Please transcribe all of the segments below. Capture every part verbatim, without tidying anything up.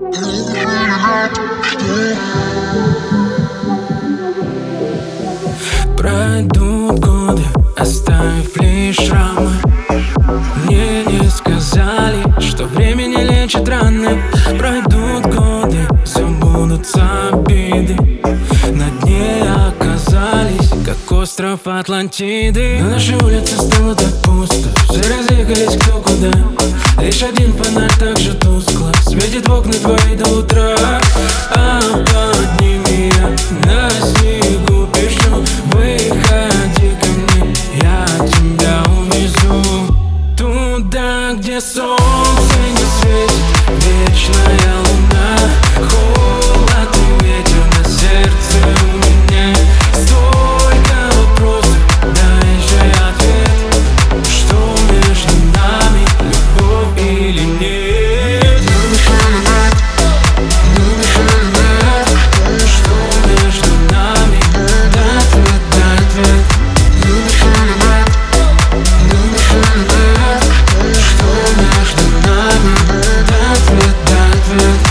Пройдут годы, оставив лишь шрамы. Мне не сказали, что время не лечит раны. Пройдут годы, забудутся обиды. На дне оказались, как остров Атлантиды. На нашей улице стало так пусто, все разъехались кто куда. Лишь один фонарь так же тускло светит в окна твои до утра. А под ними я на снегу пишу: выходи ко мне, я тебя увезу туда, где солнце не светит, вечная луна, холод и ветер на сердце у меня. Столько вопросов, дай же ответ, что между нами, любовь или нет? Любишь или нет? Любишь или нет? Что между нами? Дай ответ, дай ответ. Любишь или нет? Любишь или нет? Что между нами? Дай ответ, дай ответ.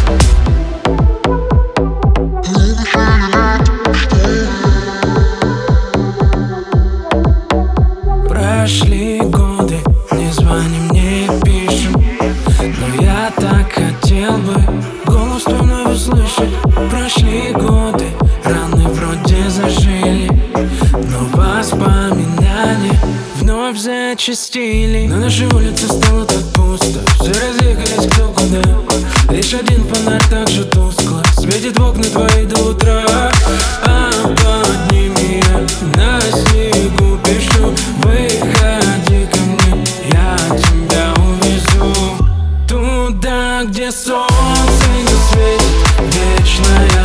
Любишь или нет? Прошли годы, не звоним, не пишем, но я так хотел бы голос твой вновь услышать. Прошли годы, раны вроде зажили, но воспоминания вновь зачастили. На нашей улице стало так пусто, все разъехались кто куда. Лишь один фонарь так же тускло светит в окна твои до утра. А под ними я на снегу пишу: выходи ко мне, я тебя увезу туда, где солнце не светит, вечная